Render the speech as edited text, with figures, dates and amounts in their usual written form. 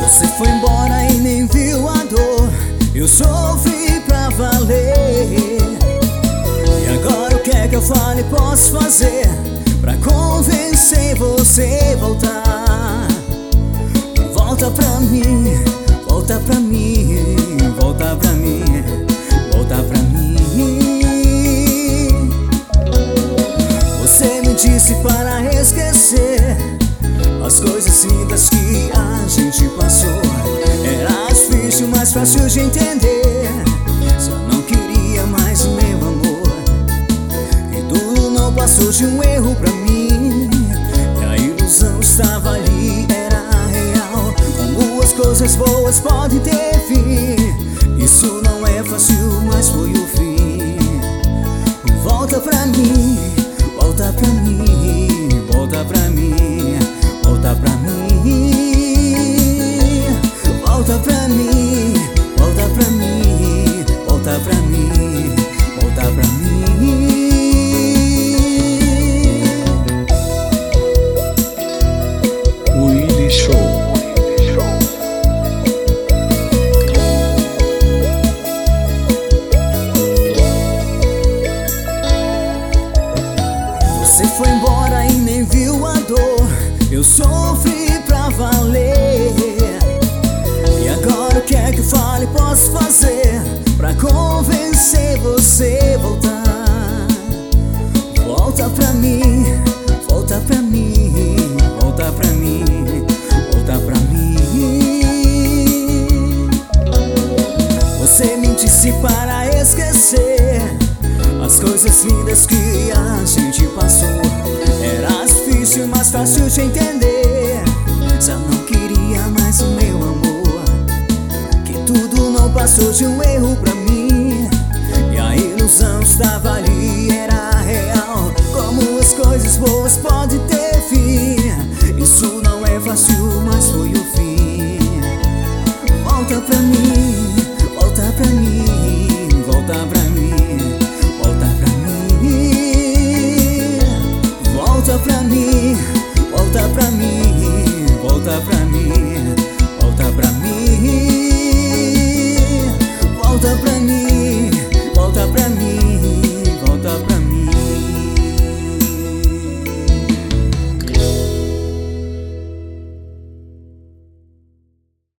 Você foi embora e nem viu a dor. Eu sofri pra valer. E agora o que é que eu falo e posso fazer pra convencer você a voltar? Volta pra mim, volta pra mim, volta pra mim, volta pra mim. Você me disse para esquecer as coisas lindas que a gente passou. Era difícil, mas fácil de entender. Só não queria mais o meu amor. E tudo não passou de um erro pra mim. E a ilusão estava ali, era real. Como as coisas boas podem ter fim. Isso não é fácil, mas foi o fim. Volta pra mim, volta pra mim, volta pra mim, volta pra mim, volta pra mim, volta pra mim, volta pra mim, volta pra mim. Willy Show. Você foi embora e nem viu a dor. Eu sofri pra valer. E agora o que é que eu falo e posso fazer pra convencer você a voltar? Volta pra mim, volta pra mim, volta pra mim, volta pra mim. Você me disse para esquecer as coisas lindas que a gente passou. Era difícil, mas fácil de entender. Já não queria mais o meu amor. Que tudo não passou de um erro pra mim. E a ilusão estava ali, era